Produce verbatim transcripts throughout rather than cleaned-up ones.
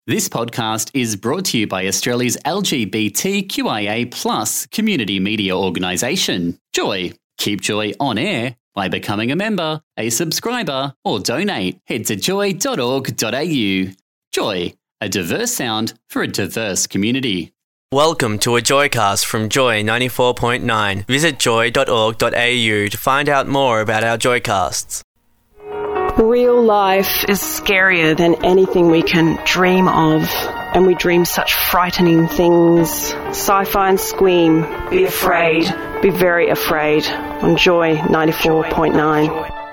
This podcast is brought to you by Australia's L G B T Q I A plus community media organisation, Joy. Keep Joy on air by becoming a member, a subscriber, or donate. Head to joy dot org dot a u. Joy, a diverse sound for a diverse community. Welcome to a Joycast from Joy ninety-four point nine. Visit joy dot org dot a u to find out more about our Joycasts. Real life is scarier than anything we can dream of, and we dream such frightening things. Sci-fi and Squeam. Be afraid. Be very afraid on Joy ninety-four point nine.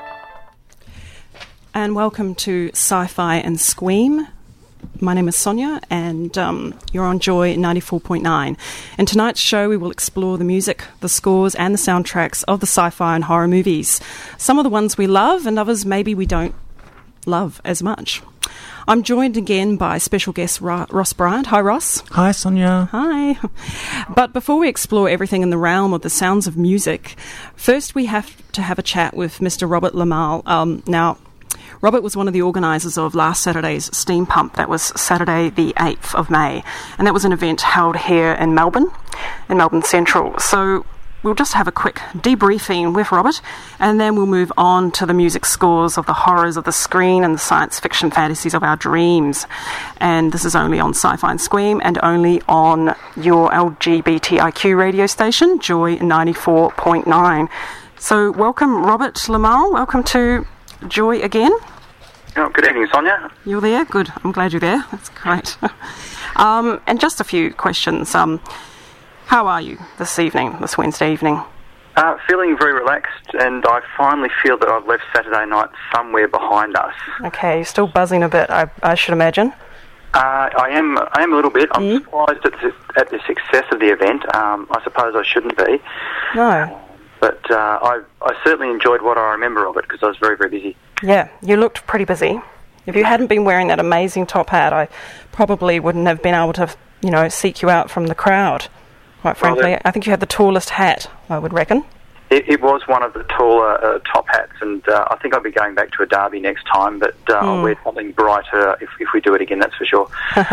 And welcome to Sci-Fi and Squeam. My name is Sonia, and um, you're on Joy ninety-four point nine. In tonight's show, we will explore the music, the scores, and the soundtracks of the sci-fi and horror movies. Some of the ones we love, and others maybe we don't love as much. I'm joined again by special guest Ra- Ross Bryant. Hi, Ross. Hi, Sonia. Hi. But before we explore everything in the realm of the sounds of music, first we have to have a chat with Mister Robert Lamal. Um, now, Robert was one of the organisers of last Saturday's Steam Pump. That was Saturday the eighth of May. And that was an event held here in Melbourne, in Melbourne Central. So we'll just have a quick debriefing with Robert, and then we'll move on to the music scores of the horrors of the screen and the science fiction fantasies of our dreams. And this is only on Sci-Fi and Squeam, and only on your L G B T I Q radio station, Joy ninety-four point nine. So welcome, Robert Lamal. Welcome to Joy again. Oh, good evening, Sonia. You're there? Good. I'm glad you're there. That's great. um, and just a few questions. Um, how are you this evening, this Wednesday evening? Uh, feeling very relaxed, and I finally feel that I've left Saturday night somewhere behind us. Okay, you're still buzzing a bit, I, I should imagine. Uh, I am I am a little bit. I'm Mm. surprised at the, at the success of the event. Um, I suppose I shouldn't be. No. But uh, I, I certainly enjoyed what I remember of it, because I was very, very busy. Yeah, you looked pretty busy. If you hadn't been wearing that amazing top hat, I probably wouldn't have been able to, you know, seek you out from the crowd, quite frankly. Well, I think you had the tallest hat, I would reckon. It, it was one of the taller uh, top hats, and uh, I think I'll be going back to a derby next time, but uh, mm. I'll wear something brighter if, if we do it again, that's for sure.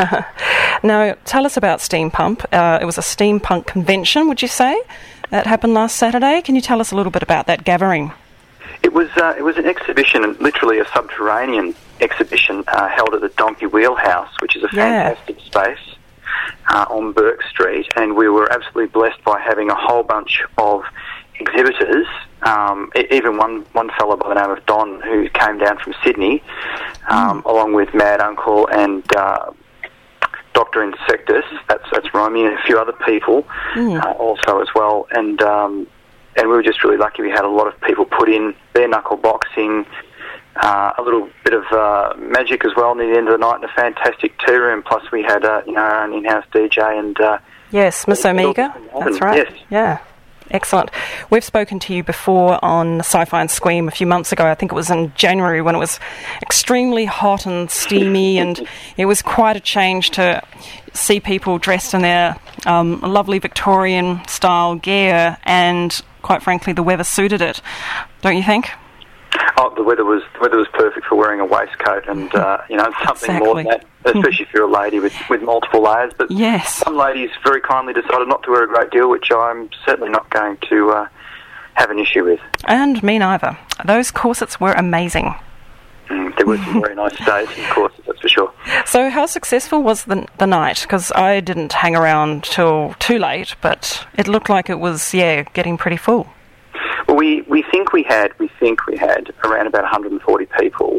Now, tell us about Steam Pump. Uh, it was a steampunk convention, would you say? That happened last Saturday. Can you tell us a little bit about that gathering? It was uh, it was an exhibition, literally a subterranean exhibition uh, held at the Donkey Wheelhouse, which is a Yeah. fantastic space uh, on Burke Street, and we were absolutely blessed by having a whole bunch of exhibitors, um, e- even one, one fellow by the name of Don, who came down from Sydney, um, mm. along with Mad Uncle and uh, Doctor Insectus, that's that's Romy, and a few other people mm. uh, also as well, and um, and we were just really lucky. We had a lot of people put in bare knuckle boxing, uh, a little bit of uh, magic as well near the end of the night, and a fantastic tea room. Plus, we had uh, you know our own in-house D J and uh, yes, Miss Omega. That's right. Yes. Yeah. Excellent. We've spoken to you before on Sci-Fi and Squeam a few months ago. I think it was in January, when it was extremely hot and steamy, and it was quite a change to see people dressed in their um, lovely Victorian-style gear, and quite frankly, the weather suited it. Don't you think? Oh, the weather was the weather was perfect for wearing a waistcoat and uh, you know something Exactly. more than that, especially if you're a lady with, with multiple layers. But Yes. some ladies very kindly decided not to wear a great deal, which I'm certainly not going to uh, have an issue with. And me neither. Those corsets were amazing. Mm, there were some very nice days, of course, that's for sure. So how successful was the, the night? Because I didn't hang around till too late, but it looked like it was, yeah, getting pretty full. Well, we, we think we had we think we had around about one hundred forty people.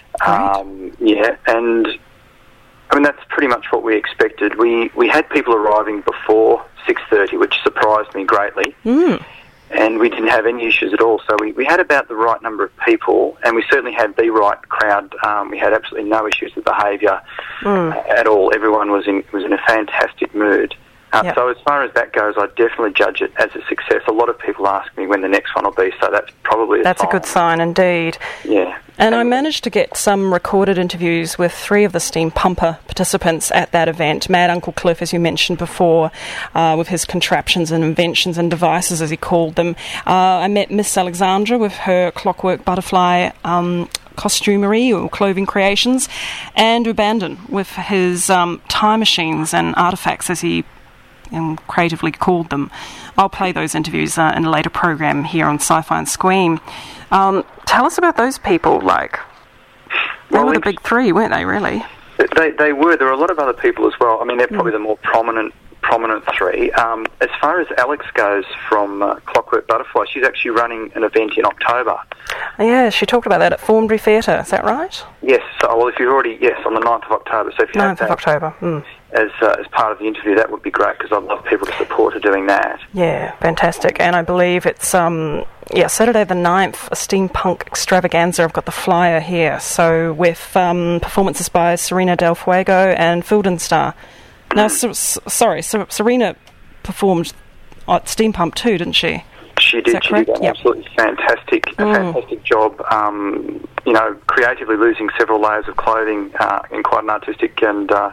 Um, yeah, and I mean that's pretty much what we expected. We we had people arriving before six thirty, which surprised me greatly. Mm. And we didn't have any issues at all. So we, we had about the right number of people, and we certainly had the right crowd. Um, we had absolutely no issues with behaviour Mm. uh, at all. Everyone was in was in a fantastic mood. Uh, Yep. So as far as that goes, I definitely judge it as a success. A lot of people ask me when the next one will be, so that's probably a That's sign. a good sign indeed. Yeah. And I managed to get some recorded interviews with three of the Steam Pumper participants at that event. Mad Uncle Cliff, as you mentioned before, uh, with his contraptions and inventions and devices, as he called them. Uh, I met Miss Alexandra with her clockwork butterfly um, costumery or clothing creations, and Ubandon with his um, time machines and artefacts, as he um, creatively called them. I'll play those interviews uh, in a later program here on Sci-Fi and Squeam. Um, tell us about those people, like, they well, were the big three, weren't they, really? They they were. There were a lot of other people as well. I mean, they're probably mm. the more prominent prominent three. Um, as far as Alex goes from uh, Clockwork Butterfly, she's actually running an event in October. Yeah, she talked about that at Thornbury Theatre, is that right? Yes. So, well, if you've already, yes, on the ninth of October. So if you ninth of October. Mm. As, uh, as part of the interview, that would be great, because I'd love people to support her doing that. Yeah, fantastic. And I believe it's, um, yeah, Saturday the ninth, a steampunk extravaganza. I've got the flyer here. So with um, performances by Serena Del Fuego and Fildenstar. Now, so, so, sorry, so Serena performed at Steampump too, didn't she? She did. She did an yep. absolutely fantastic, mm. fantastic job. Um, you know, creatively losing several layers of clothing uh, in quite an artistic and uh,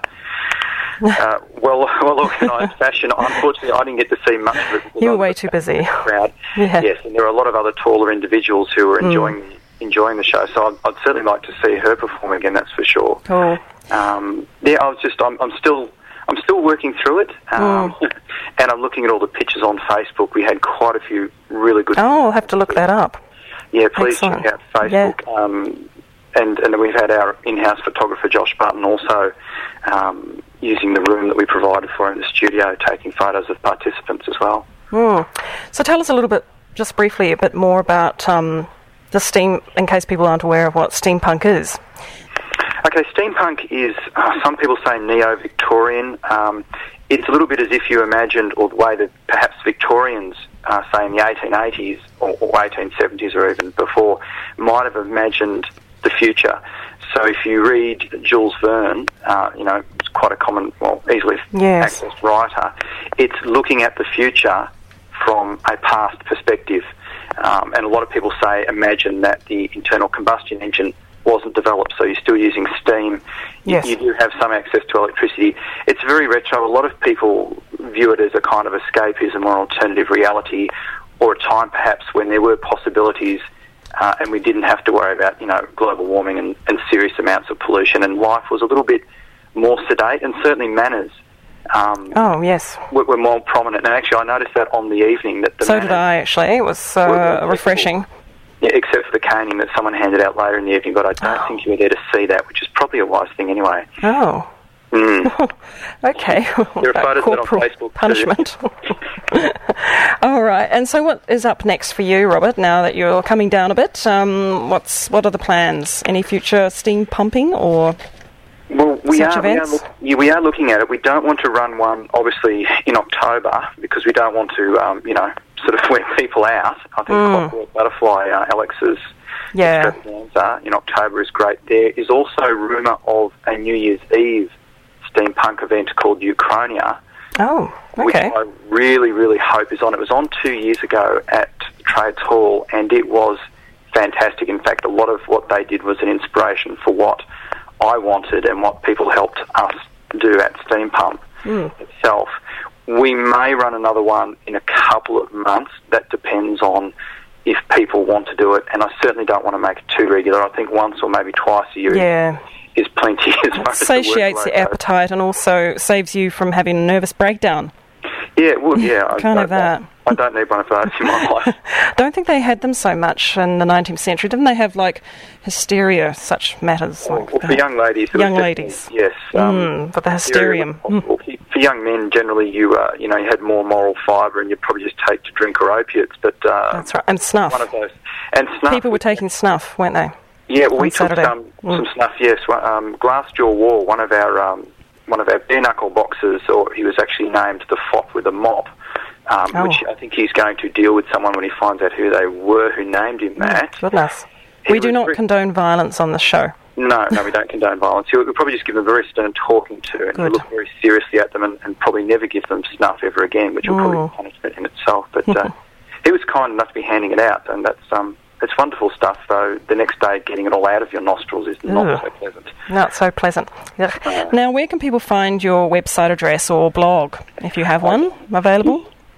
uh, well, well organised fashion. Unfortunately, I didn't get to see much of it. You were way too busy. Crowd. Yeah. Yes, and there were a lot of other taller individuals who were enjoying mm. enjoying the show. So I'd, I'd certainly like to see her perform again. That's for sure. Cool. Um, yeah, I was just. I'm, I'm still. I'm still working through it, um, mm. and I'm looking at all the pictures on Facebook. We had quite a few really good... Oh, I'll have to look that up. Yeah, please Excellent. check out Facebook. Yeah. Um, and, and then we've had our in-house photographer, Josh Button, also um, using the room that we provided for in the studio, taking photos of participants as well. Mm. So tell us a little bit, just briefly, a bit more about um, the steam, in case people aren't aware of what steampunk is. Okay, steampunk is, uh, some people say neo-Victorian. Um, it's a little bit as if you imagined, or the way that perhaps Victorians, uh, say in the eighteen eighties or, or eighteen seventies or even before, might have imagined the future. So if you read Jules Verne, uh, you know, it's quite a common, well, easily yes. accessed writer, it's looking at the future from a past perspective. Um, and a lot of people say, imagine that the internal combustion engine wasn't developed, so you're still using steam. Yes. You, you do have some access to electricity. It's very retro. A lot of people view it as a kind of escapism or alternative reality, or a time perhaps when there were possibilities uh, and we didn't have to worry about, you know, global warming and, and serious amounts of pollution, and life was a little bit more sedate, and certainly manners um, oh, yes. were, were more prominent. And actually I noticed that on the evening. That the So did I, actually. It was uh, refreshing. Yeah, except for the caning that someone handed out later in the evening, but I don't oh. think you were there to see that, which is probably a wise thing anyway. Oh. Mm. Okay. There are photos that on Facebook punishment. All right. And so what is up next for you, Robert, now that you're coming down a bit? Um, what's What are the plans? Any future steam pumping or well, we such are, events? We are, look, yeah, we are looking at it. We don't want to run one, obviously, in October, because we don't want to, um, you know, sort of wear people out. I think mm. Clockwork Butterfly, uh, Alex's yeah. extravaganza in October is great. There is also rumour of a New Year's Eve steampunk event called Uchronia. Oh, okay. Which I really, really hope is on. It was on two years ago at Trades Hall, and it was fantastic. In fact, a lot of what they did was an inspiration for what I wanted and what people helped us do at Steampump mm. itself. We may run another one in a couple of months. That depends on if people want to do it, and I certainly don't want to make it too regular. I think once or maybe twice a year yeah. is plenty. As it far satiates as the the appetite and also saves you from having a nervous breakdown. Yeah, well, yeah. Can't I, have that. I don't need one of those in my life. Don't think they had them so much in the nineteenth century. Didn't they have, like, hysteria, such matters? Well, like well, for young ladies. Young ladies. Yes. Um, mm, but the hysterium. Mm. For young men, generally, you uh, you know, you had more moral fibre and you'd probably just take to drink or opiates. But uh, that's right. And snuff. One of those. And snuff. People were taking snuff, weren't they? Yeah, well, we Saturday. took some, mm. some snuff, yes. Um, Glassjaw War, one of our um, one of our bare-knuckle boxers, or he was actually named the Fop with a Mop, um, oh. which I think he's going to deal with someone when he finds out who they were who named him that. Goodness. He we do not re- condone violence on the show. No, no, we don't condone violence. We'll probably just give them a very stern talking to and Good. look very seriously at them and, and probably never give them snuff ever again, which will mm. probably be punishment in itself. But uh, he was kind enough to be handing it out, and that's um, it's wonderful stuff, though the next day getting it all out of your nostrils is not Ugh. so pleasant. Not so pleasant. Uh, now, where can people find your website address or blog, if you have one, available?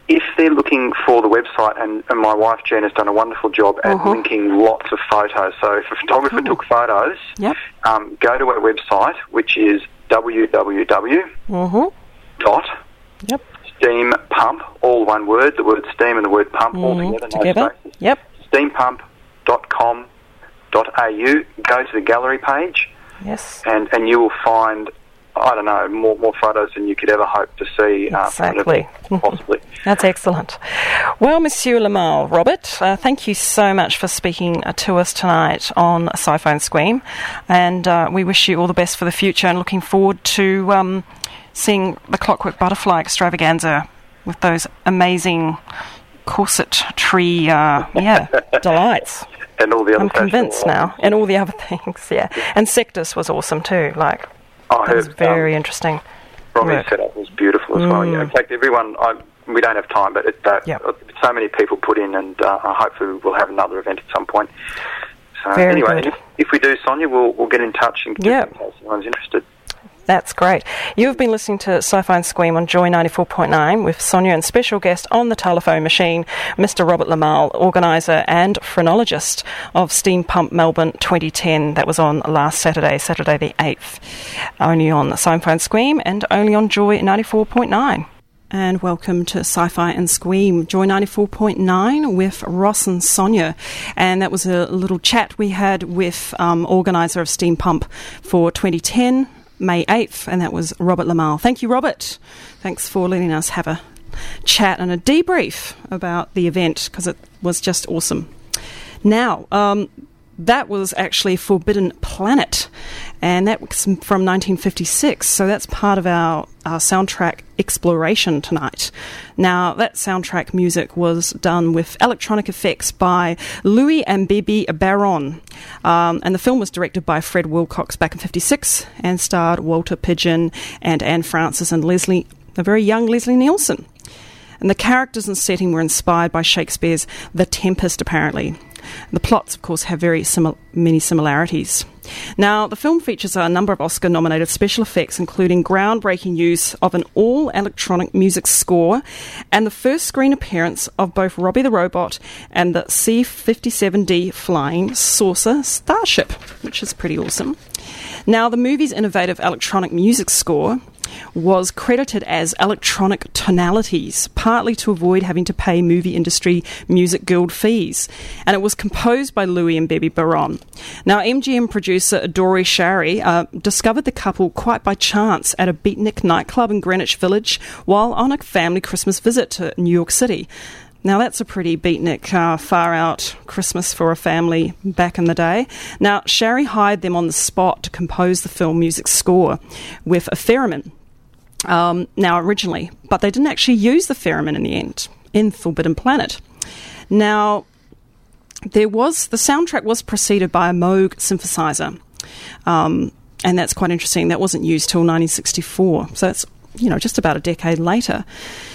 if they're looking for the website, and, and my wife Jen has done a wonderful job at uh-huh. linking lots of photos. So if a photographer cool. took photos, yep. um, go to our website, which is w w w uh-huh. dot yep. steam pump, all one word, the word steam and the word pump, mm, all together, no together. spaces. Yep. steam pump dot com dot a u. Go to the gallery page, yes, and, and you will find, I don't know, more more photos than you could ever hope to see. Uh, exactly. Possibly. That's excellent. Well, Monsieur Lamal, Robert, uh, thank you so much for speaking uh, to us tonight on Sci-Fi and Scream, and uh, we wish you all the best for the future, and looking forward to um, seeing the Clockwork Butterfly extravaganza with those amazing corset tree, uh, yeah, delights. And all the other I'm convinced now. ones. And all the other things, yeah. And Sectus was awesome too. Like, I that was heard, very um, interesting. Robbie's work. setup was beautiful as mm. well. Yeah. In fact, everyone, I, we don't have time, but it, uh, yep. so many people put in, and uh, hopefully we'll have another event at some point. So very anyway, good. If, if we do, Sonia, we'll we'll get in touch and get yep. in case anyone's interested. That's great. You've been listening to Sci-Fi and Scream on Joy ninety-four point nine with Sonia and special guest on the telephone machine, Mister Robert Lamal, organiser and phrenologist of Steam Pump Melbourne twenty ten. That was on last Saturday, Saturday the eighth, only on Sci-Fi and Scream and only on Joy ninety-four point nine. And welcome to Sci-Fi and Scream, Joy ninety-four point nine with Ross and Sonia. And that was a little chat we had with um, organiser of Steam Pump for twenty ten, May eighth, and that was Robert Lamal. Thank you, Robert. Thanks for letting us have a chat and a debrief about the event, because it was just awesome. Now, um, that was actually Forbidden Planet, and that was from nineteen fifty-six, so that's part of our, our soundtrack exploration tonight. Now, that soundtrack music was done with electronic effects by Louis and Bibi Baron, um, and the film was directed by Fred Wilcox back in fifty-six and starred Walter Pidgeon and Anne Francis and Leslie, a very young Leslie Nielsen. And the characters and setting were inspired by Shakespeare's The Tempest, apparently. The plots, of course, have very simil- many similarities. Now, the film features a number of Oscar-nominated special effects, including groundbreaking use of an all-electronic music score and the first screen appearance of both Robbie the Robot and the C fifty-seven D Flying Saucer Starship, which is pretty awesome. Now, the movie's innovative electronic music score was credited as electronic tonalities, partly to avoid having to pay movie industry music guild fees. And it was composed by Louis and Bibi Baron. Now, M G M producer Dory Shari uh, discovered the couple quite by chance at a beatnik nightclub in Greenwich Village while on a family Christmas visit to New York City. Now, that's a pretty beatnik, uh, far-out Christmas for a family back in the day. Now, Shari hired them on the spot to compose the film music score with a theremin. Um, now, originally, but they didn't actually use the theremin in the end in Forbidden Planet. Now, there was the soundtrack was preceded by a Moog synthesizer, um, and that's quite interesting. That wasn't used till nineteen sixty-four, so that's, you know, just about a decade later.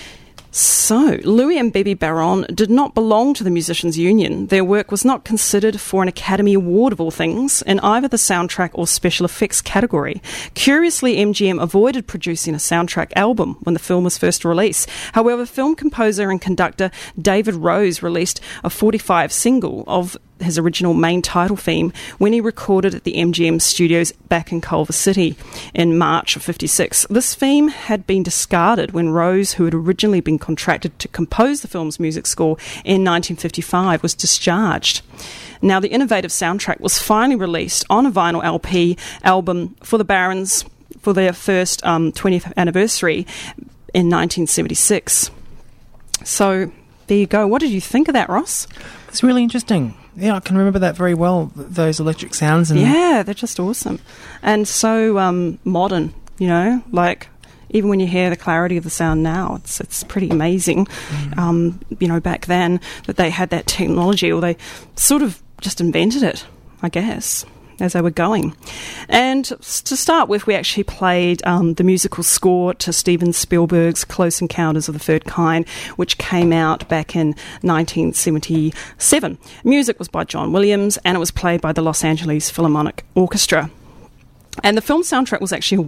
So, Louis and Bibi Baron did not belong to the Musicians' Union. Their work was not considered for an Academy Award, of all things, in either the soundtrack or special effects category. Curiously, M G M avoided producing a soundtrack album when the film was first released. However, film composer and conductor David Rose released a forty-five single of his original main title theme when he recorded at the M G M studios back in Culver City in March of fifty-six. This theme had been discarded when Rose, who had originally been contracted to compose the film's music score in nineteen fifty-five, was discharged. Now, the innovative soundtrack was finally released on a vinyl L P album for the Barons for their first um, twentieth anniversary in nineteen seventy-six. So, there you go. What did you think of that, Ross? It's really interesting. Yeah, I can remember that very well, those electric sounds. And yeah, they're just awesome. And so um, modern, you know, like even when you hear the clarity of the sound now, it's it's pretty amazing, mm. um, you know, back then that they had that technology, or they sort of just invented it, I guess, as they were going. And to start with, we actually played um, the musical score to Steven Spielberg's Close Encounters of the Third Kind, which came out back in nineteen seventy-seven. Music was by John Williams, and it was played by the Los Angeles Philharmonic Orchestra. And the film soundtrack was actually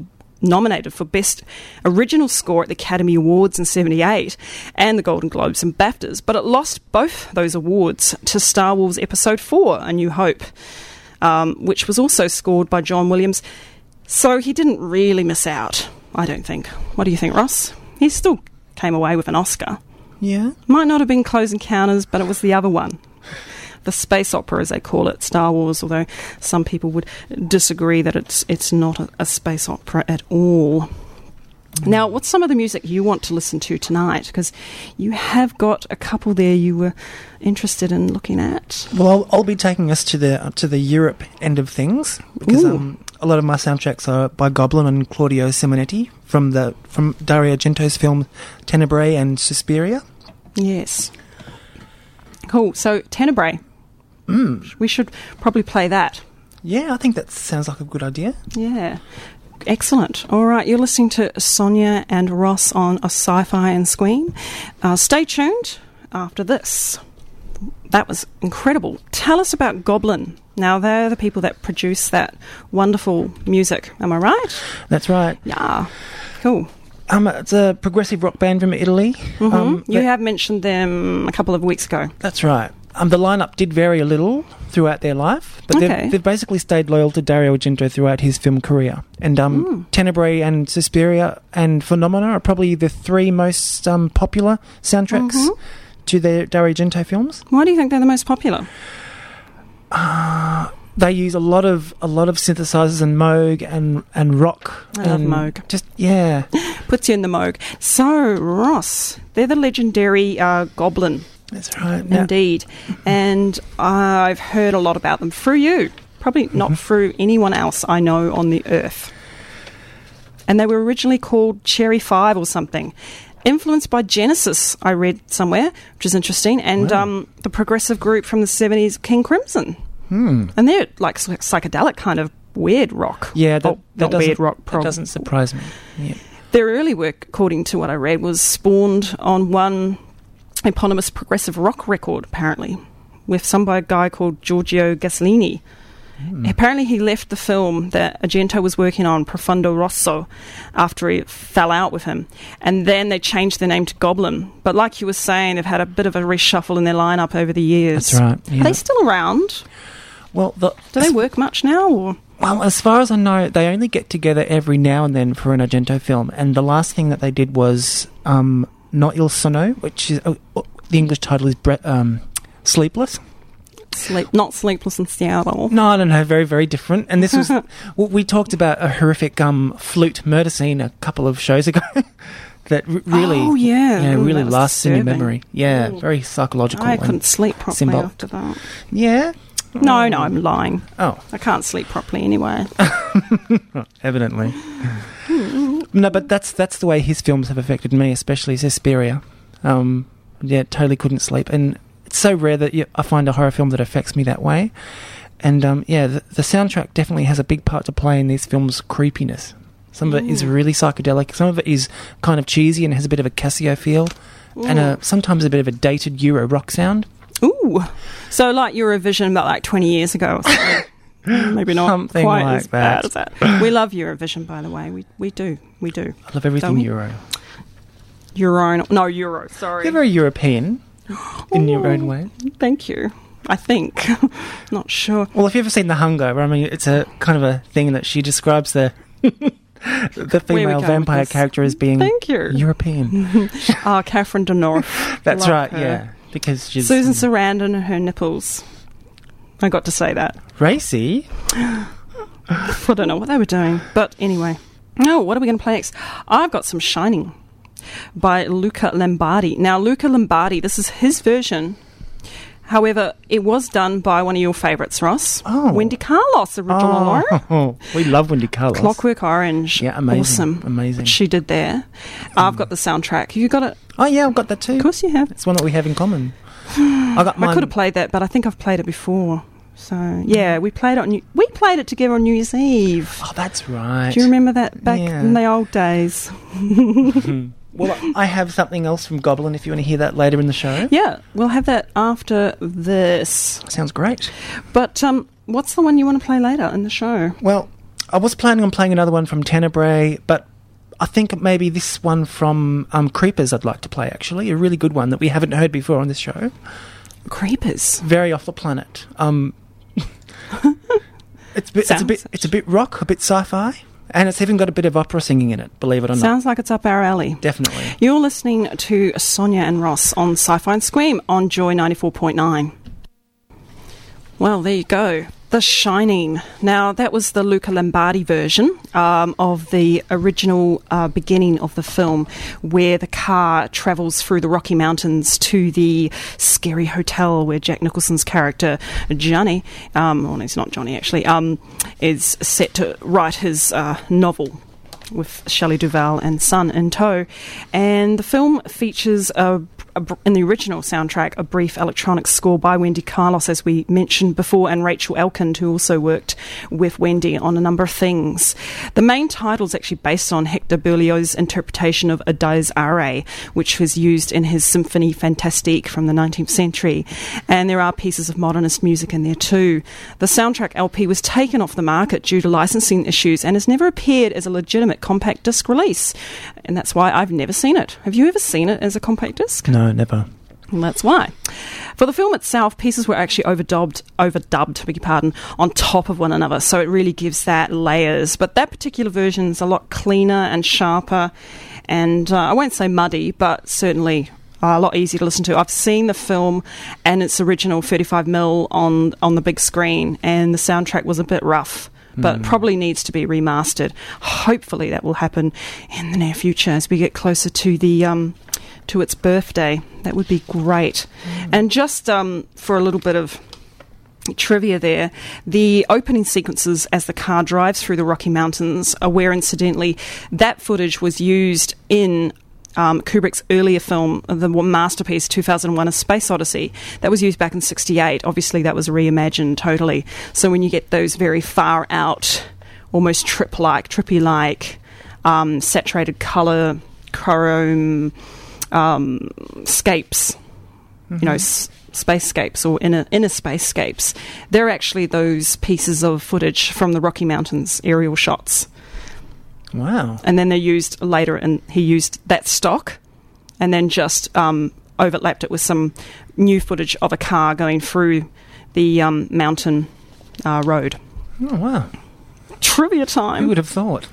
nominated for Best Original Score at the Academy Awards in seventy-eight and the Golden Globes and BAFTAs, but it lost both those awards to Star Wars Episode four, A New Hope, um, which was also scored by John Williams. So he didn't really miss out, I don't think. What do you think, Ross? He still came away with an Oscar. Yeah. Might not have been Close Encounters, but it was the other one. The space opera, as they call it, Star Wars, although some people would disagree that it's it's not a, a space opera at all. Mm. Now, what's some of the music you want to listen to tonight? Because you have got a couple there you were interested in looking at. Well, I'll, I'll be taking us to the to the Europe end of things, because um, a lot of my soundtracks are by Goblin and Claudio Simonetti from the from Dario Argento's film Tenebrae and Suspiria. Yes. Cool. So, Tenebrae. Mm. We should probably play that. Yeah, I think that sounds like a good idea. Yeah. Excellent. All right, you're listening to Sonia and Ross on a Sci-Fi and Squeam. Uh, stay tuned after this. That was incredible. Tell us about Goblin. Now, they're the people that produce that wonderful music. Am I right? That's right. Yeah. Cool. Um, it's a progressive rock band from Italy. Mm-hmm. Um, you have mentioned them a couple of weeks ago. That's right. Um, the lineup did vary a little throughout their life, but Okay. they've, they've basically stayed loyal to Dario Argento throughout his film career. And um, Mm. Tenebrae and Suspiria and Phenomena are probably the three most um, popular soundtracks Mhm. to their Dario Argento films. Why do you think they're the most popular? Uh, they use a lot of a lot of synthesizers and Moog and and rock. I love and Moog. Just yeah. Puts you in the Moog. So, Ross, they're the legendary uh, Goblin. That's right. Now, Indeed. And I've heard a lot about them through you. Probably not Mm-hmm. through anyone else I know on the earth. And they were originally called Cherry Five or something. Influenced by Genesis, I read somewhere, which is interesting. And Wow. um, the progressive group from the seventies, King Crimson. hmm. And they're like psy- psychedelic kind of weird rock. Yeah, that, Oh, that not doesn't, weird rock. that Prob- doesn't surprise me. Yeah. Their early work, according to what I read, was spawned on one eponymous progressive rock record, apparently, with some by a guy called Giorgio Gasolini. Mm. Apparently he left the film that Argento was working on, Profondo Rosso, after he fell out with him. And then they changed their name to Goblin. But like you were saying, they've had a bit of a reshuffle in their lineup over the years. That's right. Yeah. Are they still around? Well, the, Do they work much now? Or? Well, as far as I know, they only get together every now and then for an Argento film. And the last thing that they did was um, Not Il Sonno, which is uh, uh, the English title is Bre- um, Sleepless. Sleep, not Sleepless in Seattle. No, I don't know. Very, very different. And this was well, we talked about a horrific um, flute murder scene a couple of shows ago that r- really, Oh, yeah. yeah, Ooh, really that was lasts in your disturbing. memory. Yeah, Ooh. very psychological. I and couldn't sleep properly symbol- after that. Yeah. No, no, I'm lying. Oh, I can't sleep properly anyway. evidently. No, but that's that's the way his films have affected me, especially Suspiria. Um, yeah, totally couldn't sleep, and it's so rare that you, I find a horror film that affects me that way. And um, yeah, the, the soundtrack definitely has a big part to play in these films' creepiness. Some of it is Ooh. really psychedelic. Some of it is kind of cheesy and has a bit of a Casio feel, and Ooh. a, sometimes a bit of a dated Euro rock sound. Ooh. So like Eurovision about like twenty years ago or something. Maybe not Something quite like as bad that. as that. We love Eurovision, by the way. We we do. We do. I love everything Don't we? Euro. Euro. No, Euro. Sorry. You're very European in your own way. Thank you. I think. Not sure. Well, if you've ever seen The Hunger, I mean, it's a kind of a thing that she describes the the female going with vampire this? character as being Thank you. European. Ah, Catherine Deneuve. That's Love right, her. yeah, because she's Susan Sarandon and her nipples. I got to say that. racy. I don't know what they were doing. But anyway. No, what are we going to play next? I've got some Shining by Luca Lombardi. Now, Luca Lombardi, this is his version. However, it was done by one of your favourites, Ross. Oh. Wendy Carlos, original. Oh, we love Wendy Carlos. Clockwork Orange. Yeah, amazing. Awesome. Amazing. What she did there. I've got the soundtrack. You got it? Oh yeah, I've got that too. Of course you have. It's one that we have in common. I got mine. I could have played that, but I think I've played it before. So, yeah, we played it on New- we played it together on New Year's Eve. Oh, that's right. Do you remember that back Yeah. in the old days? Well, I have something else from Goblin if you want to hear that later in the show. Yeah, we'll have that after this. Sounds great. But um, what's the one you want to play later in the show? Well, I was planning on playing another one from Tenebrae, but I think maybe this one from um, Creepers I'd like to play, actually. A really good one that we haven't heard before on this show. Creepers? Very off the planet. Um, it's, bit, it's, a bit, it's a bit rock, a bit sci-fi, and it's even got a bit of opera singing in it, believe it or not. Sounds like it's up our alley. Definitely. You're listening to Sonia and Ross on Sci-Fi and Scream on Joy ninety-four point nine. Well, there you go. The Shining. Now, that was the Luca Lombardi version um, of the original uh, beginning of the film, where the car travels through the Rocky Mountains to the scary hotel where Jack Nicholson's character, Johnny, um, well, he's not Johnny actually, um, is set to write his uh, novel with Shelley Duvall and son in tow. And the film features a A, in the original soundtrack, a brief electronic score by Wendy Carlos, as we mentioned before, and Rachel Elkind, who also worked with Wendy on a number of things. The main title is actually based on Hector Berlioz's interpretation of Adagio Are, which was used in his Symphonie Fantastique from the nineteenth century. And there are pieces of modernist music in there too. The soundtrack L P was taken off the market due to licensing issues and has never appeared as a legitimate compact disc release. And that's why I've never seen it. Have you ever seen it as a compact disc? No, never. And that's why. For the film itself, pieces were actually overdubbed, overdubbed, beg your pardon, on top of one another, so it really gives that layers. But that particular version is a lot cleaner and sharper, and uh, I won't say muddy, but certainly uh, a lot easier to listen to. I've seen the film and its original thirty-five millimeter on on the big screen, and the soundtrack was a bit rough, but mm. probably needs to be remastered. Hopefully that will happen in the near future as we get closer to the um, to its birthday. That would be great. Mm. And just um, for a little bit of trivia there, the opening sequences as the car drives through the Rocky Mountains are where, incidentally, that footage was used in Um, Kubrick's earlier film, the masterpiece two thousand one: A Space Odyssey. That was used back in sixty-eight. Obviously, that was reimagined totally. So when you get those very far out, almost trip-like, trippy-like, um, saturated colour, chrome um, scapes, mm-hmm. you know, s- spacescapes or inner inner spacescapes, they're actually those pieces of footage from the Rocky Mountains aerial shots. Wow. And then they're used later, and he used that stock and then just um, overlapped it with some new footage of a car going through the um, mountain uh, road. Oh, wow. Trivia time. Who would have thought?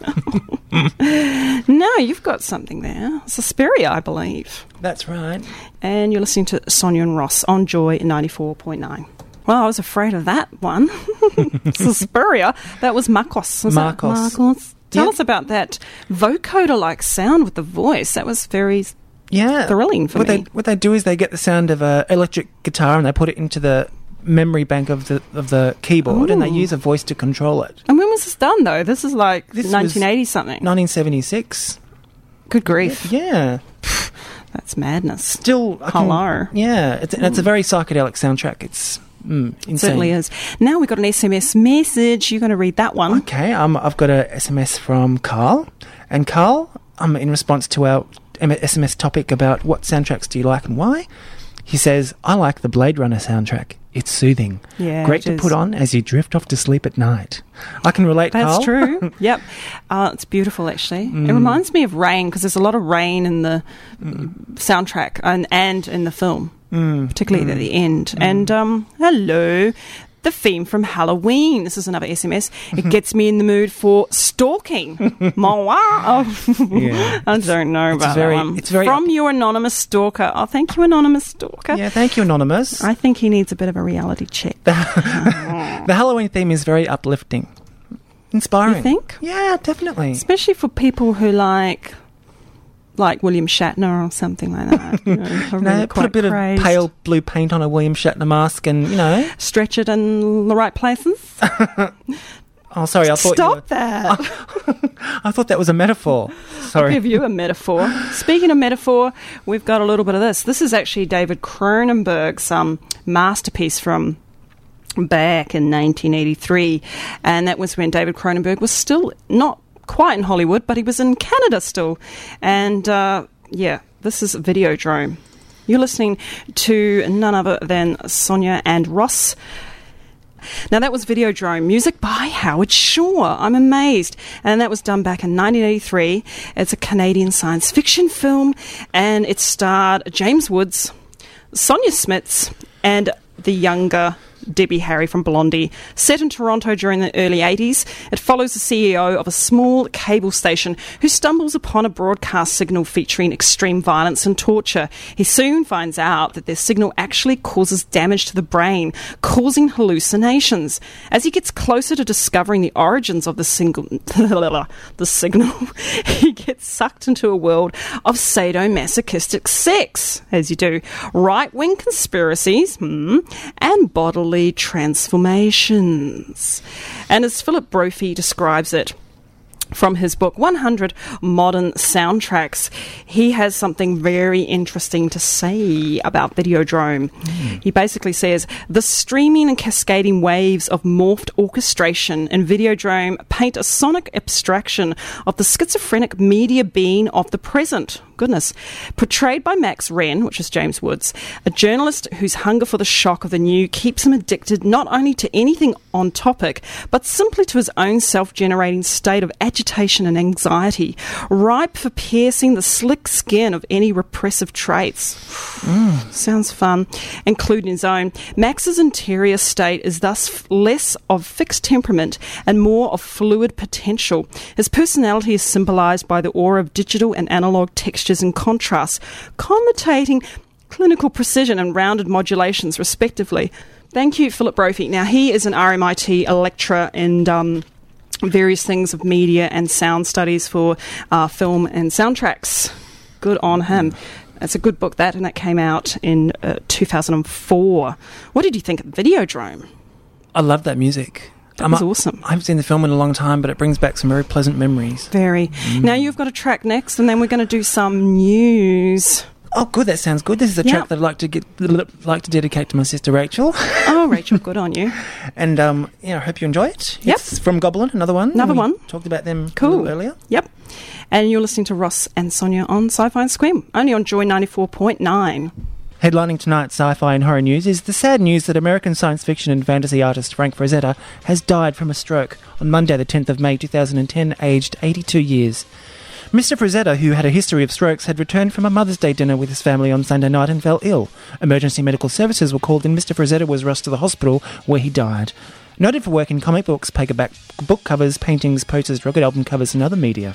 No, you've got something there. Suspiria, I believe. That's right. And you're listening to Sonia and Ross on Joy ninety-four point nine. Well, I was afraid of that one. Suspiria. That was Marcos. Was Marcos. That Marcos? Tell Yep. us about that vocoder-like sound with the voice. That was very Yeah. thrilling for what me. They, what they do is they get the sound of an electric guitar and they put it into the memory bank of the of the keyboard, Ooh. and they use a voice to control it. And when was this done, though? This is like This was nineteen eighty something. nineteen seventy-six. Good grief. Yeah. That's madness. Still, I can- Hello. yeah, it's, and it's a very psychedelic soundtrack. It's mm, insane. Certainly is. Now we've got an S M S message. You're going to read that one. Okay, um, I've got a S M S from Carl, and Carl, um, in response to our S M S topic about what soundtracks do you like and why, he says, "I like the Blade Runner soundtrack. It's soothing, Yeah, great it to is. put on as you drift off to sleep at night." I can relate. That's Carl. true. Yep. Uh, it's beautiful, actually. It reminds me of rain, because there's a lot of rain in the soundtrack and, and in the film, Mm, particularly mm, at the end. And um, hello. The theme from Halloween. This is another S M S. It gets me in the mood for stalking. My wow. Yeah. I don't know It's about very- that one. it's very From up- your anonymous stalker. Oh, thank you, anonymous stalker. Yeah, thank you, Anonymous. I think he needs a bit of a reality check. The Halloween theme is very uplifting, inspiring. You think? Yeah, definitely. Especially for people who like like William Shatner or something like that. You know, are You know, really put a quite bit crazed. of pale blue paint on a William Shatner mask, and you know. Stretch it in the right places. Oh, sorry, I thought. Stop you were, that. I thought that was a metaphor. I'll Sorry. give you a metaphor. Speaking of metaphor, we've got a little bit of this. This is actually David Cronenberg's um, masterpiece from back in nineteen eighty-three, and that was when David Cronenberg was still not quite in Hollywood, but he was in Canada still. And uh, yeah, this is Videodrome. You're listening to none other than Sonia and Ross Now, that was Videodrome, music by Howard Shore. I'm amazed. And that was done back in nineteen eighty-three. It's a Canadian science fiction film, and it starred James Woods, Sonia Smits, and the younger Debbie Harry from Blondie. Set in Toronto during the early eighties, it follows the C E O of a small cable station who stumbles upon a broadcast signal featuring extreme violence and torture. He soon finds out that their signal actually causes damage to the brain, causing hallucinations. As he gets closer to discovering the origins of the, single, the signal, he gets sucked into a world of sadomasochistic sex, as you do, right-wing conspiracies, hmm, and bodily transformations. And as Philip Brophy describes it from his book one hundred Modern Soundtracks, he has something very interesting to say about Videodrome. Mm. He basically says, the streaming and cascading waves of morphed orchestration in Videodrome paint a sonic abstraction of the schizophrenic media being of the present. Goodness. Portrayed by Max Wren, which is James Woods, a journalist whose hunger for the shock of the new keeps him addicted not only to anything on topic, but simply to his own self-generating state of agitation and anxiety, ripe for piercing the slick skin of any repressive traits. Mm. Sounds fun. Including his own. Max's interior state is thus f- less of fixed temperament and more of fluid potential. His personality is symbolised by the aura of digital and analogue texture and contrasts, connotating clinical precision and rounded modulations, respectively. Thank you, Philip Brophy. Now, he is an R M I T lecturer in um, various things of media and sound studies for uh, film and soundtracks. Good on him. It's a good book, that, and that came out in uh, two thousand four. What did you think of Videodrome? I love that music. That was awesome. I haven't seen the film in a long time, but it brings back some very pleasant memories. Very. Mm. Now you've got a track next, and then we're going to do some news. Oh, good. That sounds good. This is a yep. track that I'd like to get, like to dedicate to my sister Rachel. Oh, Rachel, good on you. And um, yeah, I hope you enjoy it. Yep. It's from Goblin, another one. Another we one. Talked about them cool. a little earlier. Yep. And you're listening to Ross and Sonia on Sci-Fi and Squim, only on Joy ninety-four point nine. Headlining tonight's sci-fi and horror news is the sad news that American science fiction and fantasy artist Frank Frazetta has died from a stroke on Monday the tenth of May two thousand ten, aged eighty-two years. Mister Frazetta, who had a history of strokes, had returned from a Mother's Day dinner with his family on Sunday night and fell ill. Emergency medical services were called and Mister Frazetta was rushed to the hospital where he died. Noted for work in comic books, paperback book covers, paintings, posters, record album covers and other media.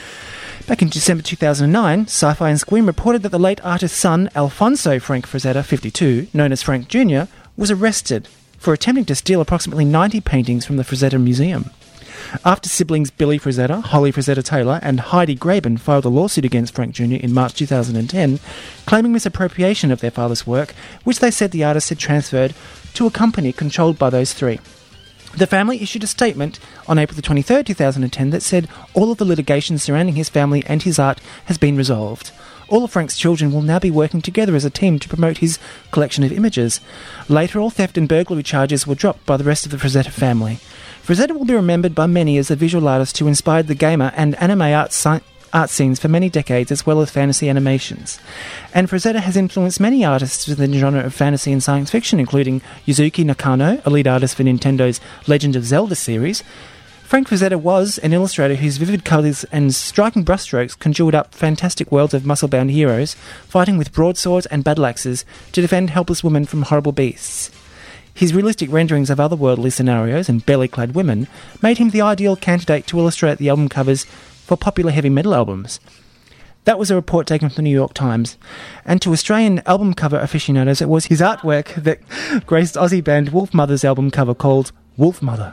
Back in December two thousand nine, Sci-Fi and Squim reported that the late artist's son, Alfonso Frank Frazetta, fifty-two, known as Frank Junior, was arrested for attempting to steal approximately ninety paintings from the Frazetta Museum. After siblings Billy Frazetta, Holly Frazetta Taylor, and Heidi Graben filed a lawsuit against Frank Junior in March two thousand ten, claiming misappropriation of their father's work, which they said the artist had transferred to a company controlled by those three. The family issued a statement on April the twenty-third, two thousand ten that said all of the litigation surrounding his family and his art has been resolved. All of Frank's children will now be working together as a team to promote his collection of images. Later, all theft and burglary charges were dropped by the rest of the Frazetta family. Frazetta will be remembered by many as a visual artist who inspired the gamer and anime art, si- art scenes for many decades, as well as fantasy animations. And Frazetta has influenced many artists within the genre of fantasy and science fiction, including Yuzuki Nakano, a lead artist for Nintendo's Legend of Zelda series. Frank Frazetta was an illustrator whose vivid colours and striking brushstrokes conjured up fantastic worlds of muscle-bound heroes, fighting with broadswords and battle axes to defend helpless women from horrible beasts. His realistic renderings of otherworldly scenarios and belly-clad women made him the ideal candidate to illustrate the album covers for popular heavy metal albums. That was a report taken from the New York Times. And to Australian album cover aficionados, it was his artwork that graced Aussie band Wolfmother's album cover called Wolfmother.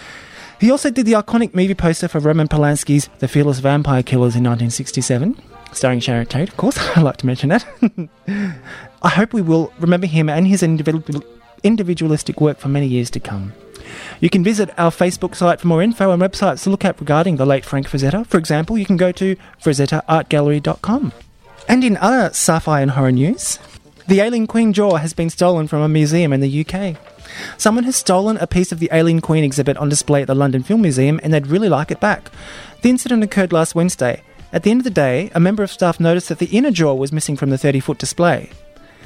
He also did the iconic movie poster for Roman Polanski's The Fearless Vampire Killers in nineteen sixty-seven, starring Sharon Tate, of course. I'd like to mention that. I hope we will remember him and his individual individualistic work for many years to come. You can visit our Facebook site for more info and websites to look at regarding the late Frank Frazetta. For example, you can go to frazetta art gallery dot com. And in other sci-fi and horror news, the Alien Queen jaw has been stolen from a museum in the U K. Someone has stolen a piece of the Alien Queen exhibit on display at the London Film Museum and they'd really like it back. The incident occurred last Wednesday. At the end of the day, a member of staff noticed that the inner jaw was missing from the thirty-foot display.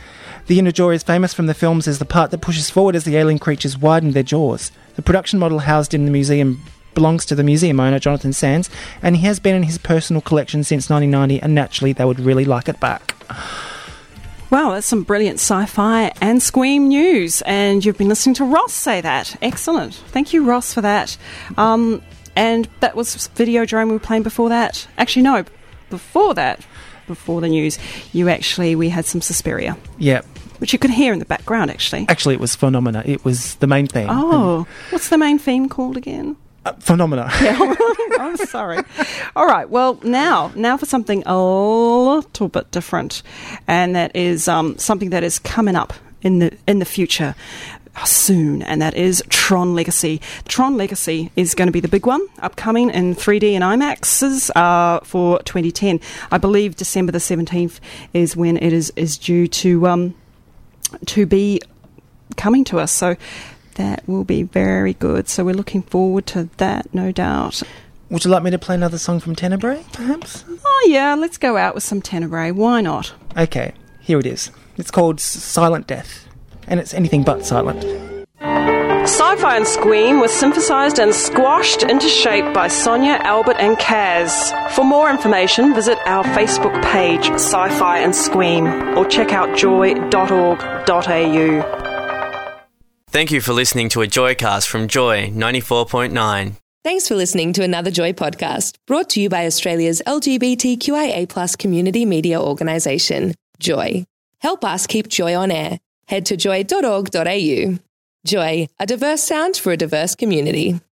The inner jaw is famous from the films as the part that pushes forward as the alien creatures widen their jaws. The production model housed in the museum belongs to the museum owner, Jonathan Sands, and he has been in his personal collection since nineteen ninety, and naturally they would really like it back. Wow, that's some brilliant sci-fi and Squeam news, and you've been listening to Ross say that. Excellent. Thank you, Ross, for that. Um, and that was Videodrome we were playing before that. Actually, no, before that, before the news, you actually, we had some Suspiria. Yep. Which you could hear in the background, actually. Actually, it was Phenomena. It was the main theme. Oh, and, what's the main theme called again? Uh, Phenomena. Yeah, I'm sorry. All right, well, now now for something a little bit different, and that is um, something that is coming up in the in the future soon, and that is Tron Legacy. Tron Legacy is going to be the big one, upcoming in three D and IMAXs uh, for twenty ten. I believe December the seventeenth is when it is, is due to um, to be coming to us, so that will be very good. So we're looking forward to that, no doubt. Would you like me to play another song from Tenebrae, perhaps? Oh yeah, let's go out with some Tenebrae. Why not? Okay, here it is. It's called Silent Death, and it's anything but silent. Sci-Fi and Squeam was synthesised and squashed into shape by Sonia, Albert and Kaz. For more information, visit our Facebook page, Sci-Fi and Squeam, or check out joy dot org dot a u. Thank you for listening to a Joycast from Joy ninety-four point nine. Thanks for listening to another Joy podcast, brought to you by Australia's L G B T Q I A plus community media organisation, Joy. Help us keep Joy on air. Head to joy dot org dot a u. Joy, a diverse sound for a diverse community.